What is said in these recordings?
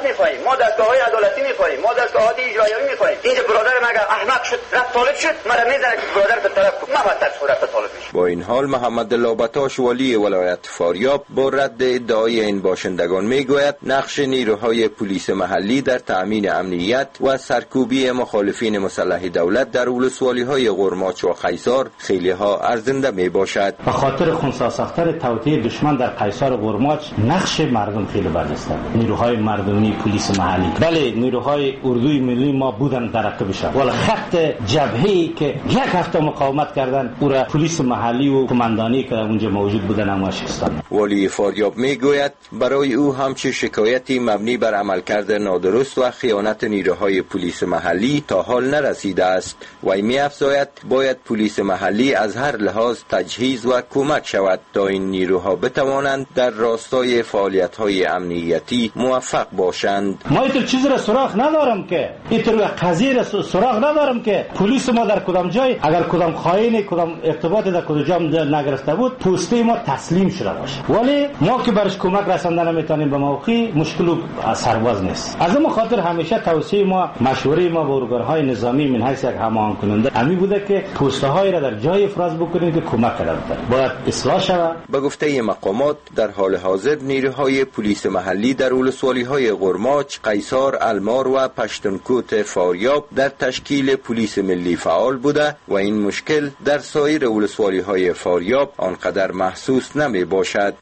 می‌خوایم، ما دستگاه‌های عدالتی می‌خوایم، ما دستگاه‌های اجرایی می‌خوایم. اینجا برادر مگر احمق شد رفت طالب شد، مرا می‌زنه که برادر به طرف کو، ما واسه صورت طالب میشه. با این حال محمد لابتاش والی ولایت فاریاب با رد ادعای این باشندگان میگوید نقش نیروهای پلیس محلی در تأمین امنیت و سرکوبی مخالفین مسلح دولت در ولسوالی‌های قرماچ و قیصار خیلی ها ارزنده میباشد. به خاطر خنثی ساختن توطئه دشمن در قیصار و قرماچ نقش مردم خیلی برجسته. نیروهای مردمی پلیس محلی، بله نیروهای اردوی ملی ما بودن در عقبش، ولی خط جبهه‌ای که یک هفته مقاومت کردن او را پلیس محلی و کماندانی که اونجا موجود بودن اما شکستان. والی فاریاب میگوید برای او همچه شکایتی مبنی بر عملکرد نادرست و خیانت نیروهای پلیس محلی تا حال نرسیده است و می‌افزاید باید پلیس محلی از هر لحاظ تجهیز و کمک شود تا این نیروها بتوانند در راستای فعالیت‌های امنیتی موفق باشند. ما اینطور چیزی را سراغ ندارم که اینطور قضیه را سراغ ندارم که پلیس ما در کدام جای اگر کدام خائن کدام ارتباط در کدام جای نگرفته بود پوسته ما تسلیم شده باشه، ولی ما که برش کمک رساندن نمیتونیم به موقع مشکل سرباز نیست. از این خاطر همیشه توصیه ما مشوره ما با ارگان‌های نظامی من حیث یک هماهنگ کننده همین بوده که پوسته های را در جای افراز بکنیم که کمک کنند باید اصلاح شود. به گفته مقامات در حال حاضر نیروهای پلیس محلی در ولسوالی‌های قرماچ، قیصار، المار و پشتونکوت فاریاب در تشکیل پلیس ملی فعال بوده و این مشکل در سایر ولسوالی‌های فاریاب آنقدر محسوس نمی باشد.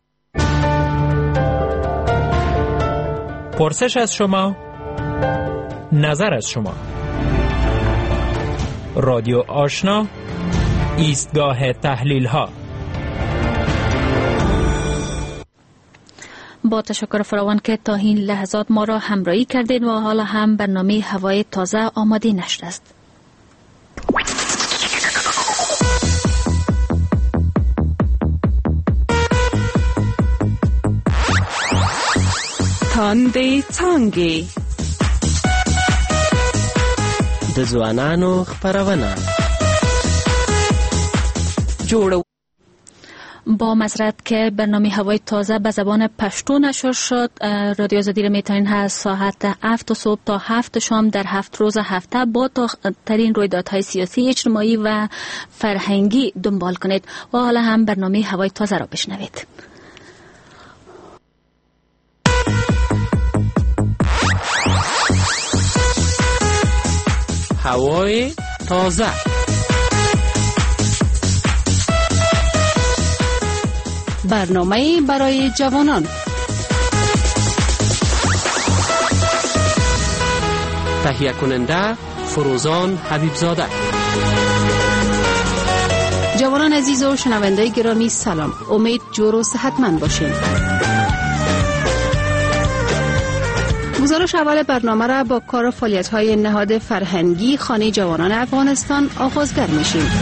پرسش از شما، نظر از شما. رادیو آشنا، ایستگاه تحلیل ها. با تشکر فراوان که تا این لحظات ما را همراهی کردید و حالا هم برنامه هوای تازه آماده نشده است. تاندی تانگی د ځوانانو خبرونه جوړو. با معذرت که برنامه هوای تازه به زبان پشتو نشر شد. رادیو آزادی را میتونین از ساعت 7 صبح تا 7 شام در 7 روز هفته با ترین رویدادهای سیاسی، اجتماعی و فرهنگی دنبال کنید و حالا هم برنامه هوای تازه را بشنوید. هوای تازه. برنامه برای جوانان. تهیه کننده فروزان حبیبزاده. جوانان عزیز و شنونده گرامی سلام، امید جور و صحتمند باشین. گزارش اول برنامه را با کار و فعالیت‌های نهاد فرهنگی خانه جوانان افغانستان آغازگر میشیم.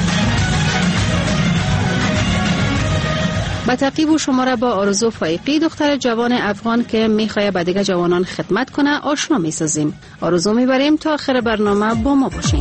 با تعقیب و شما را با آرزو فایقی، دختر جوان افغان که میخواد به دیگر جوانان خدمت کنه، آشنا میسازیم. آرزو میبریم تا آخر برنامه با ما باشین.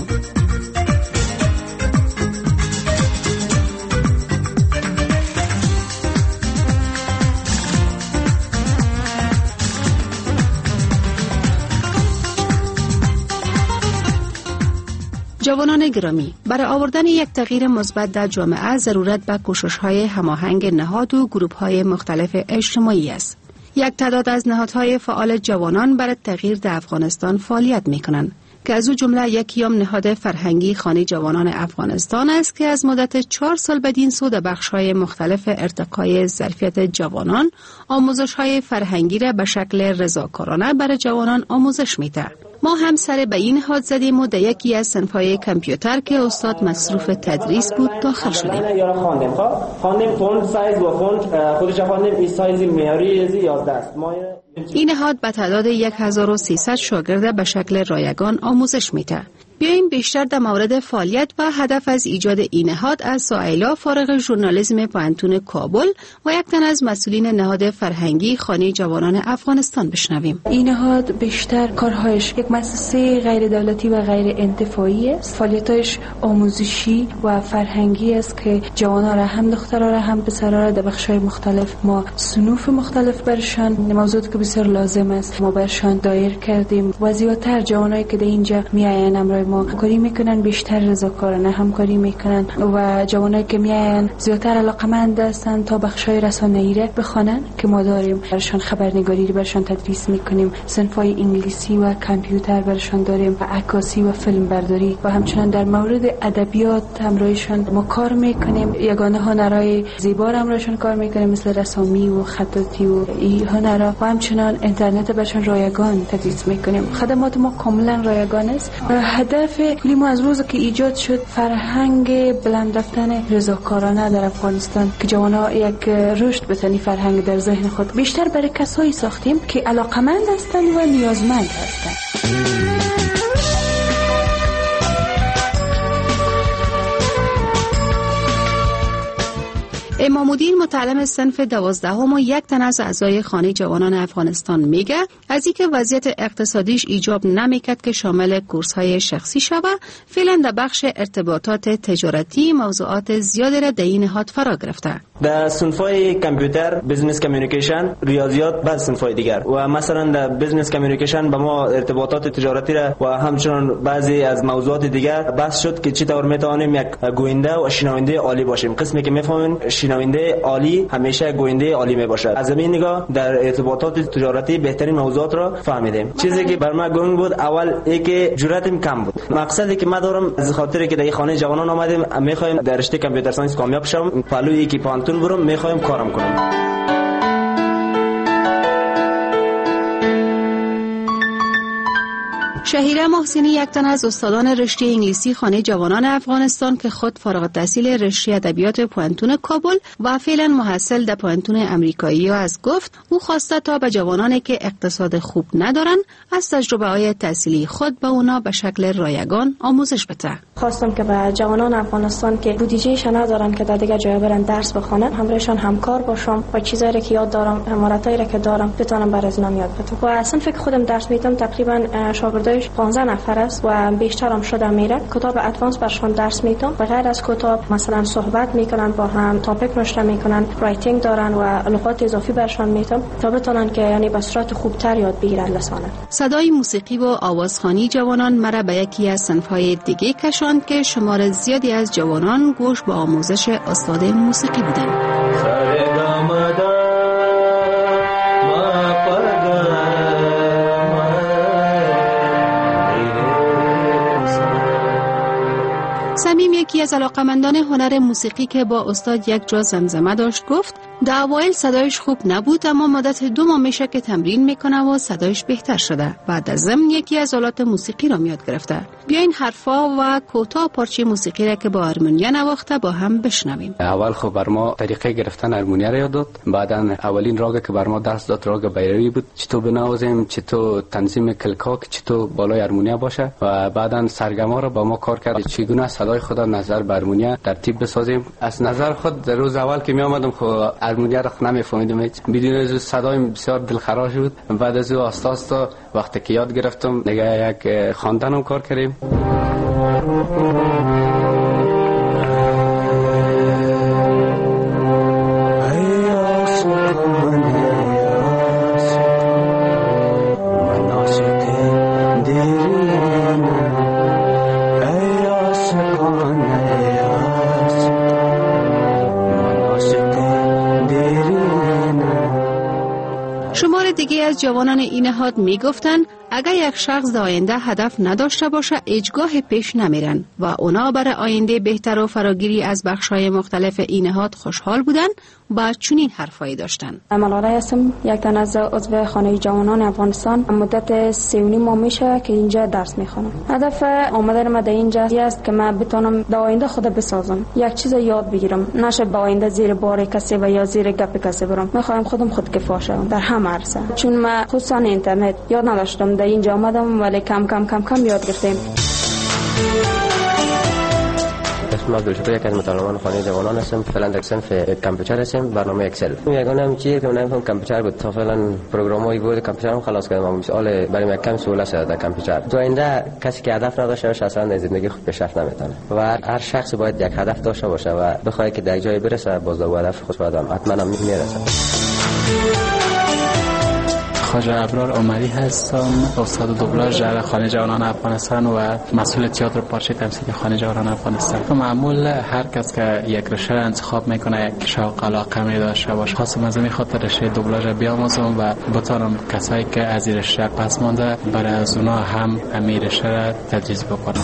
جوانان گرامی، برای آوردن یک تغییر مثبت در جامعه ضرورت به کوشش‌های هماهنگ نهاد و گروه‌های مختلف اجتماعی است. یک تعداد از نهادهای فعال جوانان برای تغییر در افغانستان فعالیت می‌کنند که از او جمله یکیام نهاد فرهنگی خانه جوانان افغانستان است که از مدت 4 سال بدین سو در بخش‌های مختلف ارتقای ظرفیت جوانان آموزش‌های فرهنگی را به شکل رضاکارانه برای جوانان آموزش می‌دهد. ما هم سر به این نهاد زدیم و در یکی از صنف‌های کامپیوتر که استاد مصروف تدریس بود داخل شدیم. خواندیم فونت سایز و فونت خودش خواندیم این سایز معیاری 11 است. این نهاد به تعداد 1300 شاگرد به شکل رایگان آموزش میده. بیاییم بیشتر در مورد فعالیت و هدف از ایجاد این نهاد از سائلا فارغ ژورنالیسم پوهنتون کابل و یک تن از مسئولین نهاد فرهنگی خانه جوانان افغانستان بشنویم. این نهاد بیشتر کارهایش یک مؤسسه غیر دولتی و غیر انتفاعی است. فعالیتش آموزشی و فرهنگی است که جوانان را هم دخترها را هم پسرها را در بخش‌های مختلف ما صنوف مختلف برشان موضوعات که بسیار لازم است ما برشان دایر کردیم و زیادتر جوانایی که در اینجا میآیند امروز ما کاری میکنن بیشتر رضاکارانه همکاری میکنن و جوانایی که میآیند زیادتر علاقمند هستند تا بخش‌های رسانه‌ای را بخوانند که ما داریم برشان خبرنگاری برشان تدریس میکنیم، صنف‌های انگلیسی و کامپیوتر برشان داریم و عکاسی و فیلم برداری و همچنین در مورد ادبیات همراهشان ما کار میکنیم. یگانه هنرهای زیبا همراهشان کار میکنیم مثل رسامی و خطاطی و این هنرها و همچنین اینترنت برشان رایگان تدریس میکنیم. خدمات ما کاملا رایگان است. هدف کلی ما از روزی که ایجاد شد فرهنگ بلند رفتن رضاکارانه در افغانستان که جوانان یک رشد بتونی فرهنگ در ذهن خود بیشتر برای کسایی ساختیم که علاقمند هستند و نیازمند هستند. امام‌الدین متعلم صنف 12 و یک تن از اعضای خانه جوانان افغانستان میگه از اینکه وضعیت اقتصادیش ایجاب نمیکرد که شامل کورس‌های شخصی شود، فعلا در بخش ارتباطات تجارتی موضوعات زیادی را در این نهاد فرا گرفته. در صنف‌های کامپیوتر، بیزنس کامیونیکیشن، ریاضیات بعد صنف‌های دیگر و مثلا در بیزنس کامیونیکیشن به ما ارتباطات تجارتی را و همچنین بعضی از موضوعات دیگر بحث شد که چطور میتوانیم یک گوینده و شنونده عالی باشیم. قسمی که میفهمیم شنونده عالی همیشه گوینده عالی میباشد. از این نگاه در ارتباطات تجارتی بهترین موضوعات را فهمیدیم. چیزی که بر من گنگ بود اول اینکه جرأتم کم بود. مقصدی که من دارم از خاطری که در خانه جوانان آمدیم میخوایم در رشته کامپیوتر ساینس کامیاب شوم. پلویی که پانتون برم میخوایم کارم کنم. شهیره محسنی یک تن از استادان رشته انگلیسی خانه جوانان افغانستان که خود فارغ التحصیل رشته ادبیات پوهنتون کابل و فعلا محصل در پوهنتون امریکایی از گفت او خواسته تا به جوانانی که اقتصاد خوب ندارن از تجربه‌های تحصیلی خود به اونا به شکل رایگان آموزش بده. خواستم که به جوانان افغانستان که بودجه‌اش ندارن که در دیگه جای برن درس بخونن همراهشان همکار باشم و چیزایی که یاد دارم مهارتایی که دارم بتونم برای از یاد بدم. و اصلا فکر خودم درس میدم تقریبا شاگردای 15 نفر است و بیشترم شده میره. کتاب ادوانس برشون درس میدم. به غیر از کتاب مثلا صحبت میکنن با هم، تاپیک نوشته میکنن، رایتینگ دارن و لغات اضافی برشون میدم تا بتونن که یعنی به صورت خوبتر یاد بگیرن لسانه. صدای موسیقی و آوازخوانی جوانان مرا به یکی از صنف‌های دیگه کشاند که شمار زیادی از جوانان گوش به آموزش استاد موسیقی بودند. سمیم یکی از علاقمندان هنر موسیقی که با استاد یک جا زمزمه داشت گفت در اوایل صدایش خوب نبود اما مدت 2 ماه میشه که تمرین میکنه و صدایش بهتر شده. بعد از ضمن یکی از آلات موسیقی را یاد گرفته. بیاین حرفا و کوتاه پارچه موسیقی را که با هارمونیا نواخته با هم بشنویم. اول خب بر ما طریقه گرفتن هارمونیا را یاد داد. بعداً اولین راگ که بر ما درس داد راگ بیروی بود. چطور بنوازیم، چطور تنظیم کلکاک، چطور بالای هارمونیا باشه و بعداً سرگما را با ما کار کرد چگونه صدای خود نظر بر هارمونیا ترتیب بسازیم. از نظر خود در روز اول که می آمدم خب هارمونیا را نمیفهمیدم هیچ. بدون از صدای بسیار دلخراش بود. بعد از آستا وقتی که یاد گرفتم دیگه یک خواندنم کار کردیم. شمار دیگه از جوانان این نهاد میگفتن اگر یک شخص در آینده هدف نداشته باشه هیچگاه پیش نمیرن و اونا برای آینده بهتر و فراگیری از بخش‌های مختلف این نهاد خوشحال بودن و چنین حرفایی داشتن. ملاله هستم، یک تن از عضو خانه جوانان افغانستان. مدت 3.5 ماه میشه که اینجا درس میخونم. هدف آمدن من در اینجا است که من بتونم در آینده خود بسازم، یک چیز یاد بگیرم، نشه با آینده زیر بار کسی و یا زیر گپ کسی برم. میخوام خودم خودکفا شم در همه عرصه، چون من خصوصا اینترنت یاد نداشتم. در اینجا آمدم ولی کم یاد گرفتم. اسمم عبدالشکور، یک از متعلمان خانه جوانان هستم. فعلا در صنف کامپیوتر هستم، برنامه اکسل. یگانه هم چیه که من نمی‌فهمم کامپیوتر بود. تا فعلا پروگرام‌های بود کامپیوترم خلاص کردم. مثلا برای من کم سوال است در کامپیوتر. تو آینده کسی که هدف نداشته باشه اصلا در زندگی خود پیشرفت نمی‌کنه. و هر شخص باید یک هدف داشته باشه و بخواد که در جای برسه، باز به هدف خود حتما میرسه. خواجه ابرار عمری هستم، استاد دوبلاژ در خانه جوانان افغانستان و مسئول تئاتر پارچه تمثیلی خانه جوانان افغانستان. معمول هر کس که یک رشته را انتخاب میکنه یک شوق علاقه می داشته باشه. خاصم از این خاطر رشته دوبلاژ بیاموزم و بتونم کسایی که از این رشته پس مانده برای از اونا هم همین رشته را تدریس بکنم.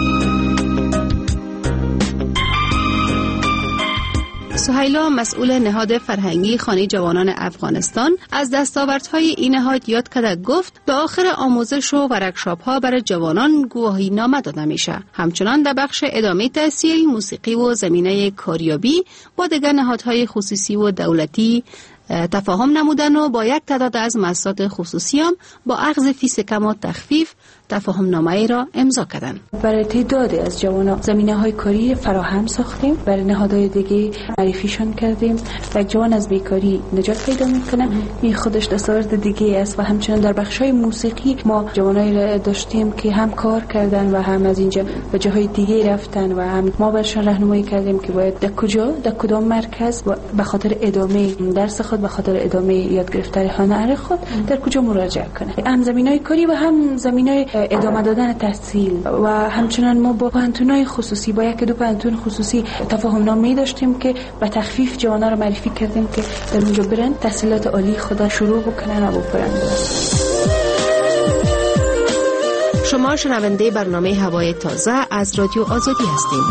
سهیلا مسئول نهاد فرهنگی خانه جوانان افغانستان از دستاوردهای این نهاد یاد کرده گفت به آخر آموزش و ورکشاپ ها برای جوانان گواهی نامه داده میشه. همچنان در بخش ادامه تحصیل موسیقی و زمینه کاریابی با دیگر نهادهای خصوصی و دولتی تفاهم نمودن و با یک تعداد از مؤسسات خصوصی هم با اخذ فیس کم و تخفیف تفاهم نامه را امضا کردند. برای تعدادی از جوانان زمینه‌های کاری فراهم ساختیم، برای نهادهای دیگه معرفیشون کردیم. یک جوان از بیکاری نجات پیدا میکنه، این خودش دستاورد دیگه است. و همچنین در بخش‌های موسیقی ما جوانایی را داشتیم که هم کار کردن و هم از اینجا به جاهای دیگه رفتن و هم ما برشون راهنمایی کردیم که باید در کدام مرکز به خاطر ادامه درس خود، به خاطر ادامه یاد گرفتن هنر خود در کجا مراجعه کنه. هم زمینه‌های کاری و هم زمینه‌های ادامه دادن تحصیل. و همچنان ما با پانتونای خصوصی، با یک دو پانتون خصوصی تفاهم نامه داشتیم که به تخفیف جوانا رو معرفی کردیم که در اونجا برن تحصیلات عالی خود شروع بکنن و ببرن. شما شنونده برنامه هوای تازه از رادیو آزادی هستید.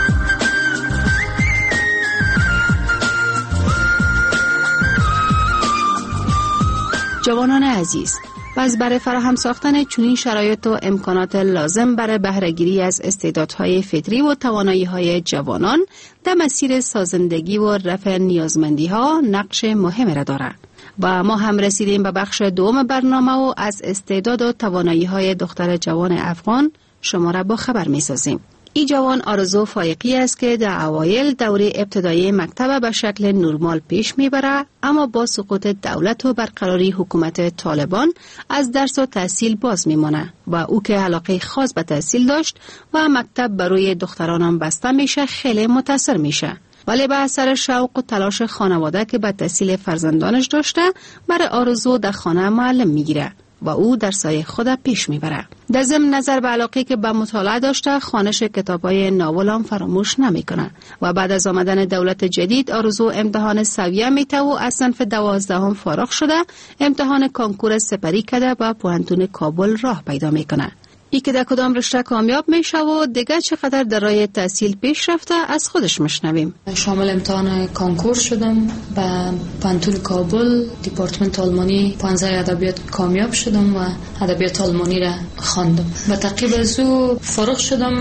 جوانان عزیز، پس برای فراهم ساختن چنین شرایط و امکانات لازم برای بهره‌گیری از استعدادهای فطری و توانایی‌های جوانان در مسیر سازندگی و رفع نیازمندی‌ها نقش مهمی را دارد. و ما هم رسیدیم به بخش دوم برنامه و از استعداد و توانایی‌های دختر جوان افغان شما را با خبر می‌سازیم. این جوان آرزو فایقی است که در اوایل دوره ابتدایی مکتب به شکل نرمال پیش میبره، اما با سقوط دولت و برقراری حکومت طالبان از درس و تحصیل باز میمانه و او که علاقه خاص به تحصیل داشت و مکتب برای دخترانم بسته میشه خیلی متاثر میشه. ولی به اثر شوق و تلاش خانواده که به تحصیل فرزندانش داشته، برای آرزو در خانه معلم میگیره و او درسای خود پیش میبره. در ضمن نظر به علاقه که به مطالعه داشته، خوانش کتابای ناول هم فراموش نمیکنه و بعد از آمدن دولت جدید آرزو امتحان سویه میته و از صنف 12 فارغ شده، امتحان کنکور سپری کرده و پوهنتون کابل راه پیدا میکنه. ای که در کدام رشته کامیاب میشه و دیگه چقدر در راه تحصیل پیش رفته از خودش مشنویم. شامل امتحان کنکور شدم به پوهنتون کابل، دیپارتمنت آلمانی 15 ادبیات کامیاب شدم و ادبیات آلمانی را خواندم. به تعقیب از او فارغ شدم،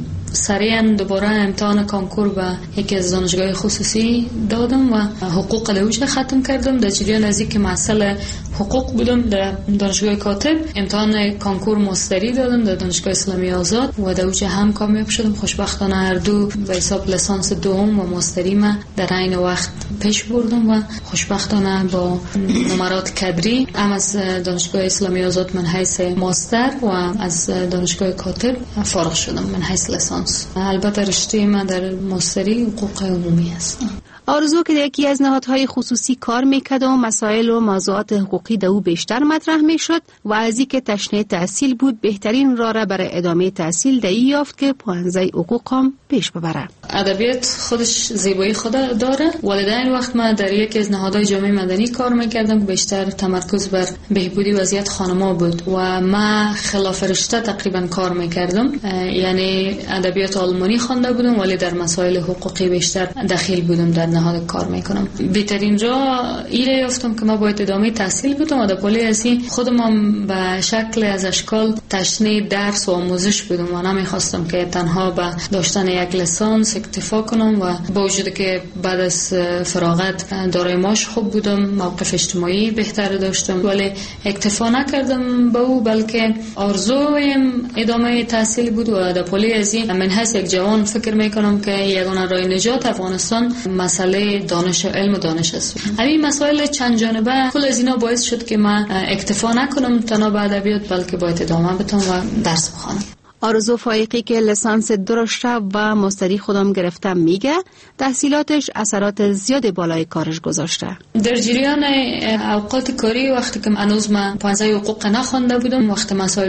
سریعا دوباره امتحان کنکور به یکی از دانشگاه خصوصی دادم و حقوق لوچ ختم کردم. در جریان از اینکه مسئله حقوق بودم در دانشگاه کاتب، امتحان کنکور ماستری دادم در دانشگاه اسلامی آزاد و در اوج هم کامیاب شدم. خوشبختانه هر دو به حساب لیسانس دوم و ماستری ما در عین وقت پیش بردم و خوشبختانه با نمرات کدری هم از دانشگاه اسلامی آزاد من حیث ماستر و از دانشگاه کاتب فارغ شدم من حیث لیسانس. البته رشته من در ماستری حقوق عمومی است. آرزو که یکی از نهادهای خصوصی کار میکرد و مسائل و موضوعات حقوقی در او بیشتر مطرح میشد و از اینکه تشنه تحصیل بود، بهترین راه را برای ادامه تحصیل در این یافت که پوهنځی حقوق هم پیش ببره. ادبیات خودش زیبایی خود داره، ولی در این وقت من در یکی از نهادهای جامعه مدنی کار میکردم که بیشتر تمرکز بر بهبودی وضعیت خانم‌ها بود و من خلاف رشته تقریبا کار میکردم، یعنی ادبیات آلمانی خوانده بودم ولی در مسائل حقوقی بیشتر دخیل بودم در نهاد کار میکنم. بهترین راه ایره یافتم که ما باید ادامه تحصیل بدم و در پالی ازی خودم هم به شکل از اشکال تشنه درس و آموزش بدم و نمیخواستم که تنها به داشتن یک لیسانس اکتفا کنم و با وجود که بعد از فراغت دارای معاش خوب بودم، موقف اجتماعی بهتر داشتم، ولی اکتفا نکردم به او، بلکه آرزویم ادامه تحصیل بود و در پالی ازی من هست یک جوان فکر میکنم که یگانه راه نجات افغانستان مسئله دانش و علم و دانش است. همین مسائل چند جانبه کل از اینا باعث شد که من اکتفا نکنم تنها به ادبیات، بلکه باید ادامه بدم و درس بخوانم. آرزو فائقی که لیسانس درشته و مستری خودم گرفتم میگه تحصیلاتش اثرات زیاد بالای کارش گذاشته. در جریان اوقات کاری وقتی که هنوز من 15 حقوق نخوانده بودم، وقتی مسائل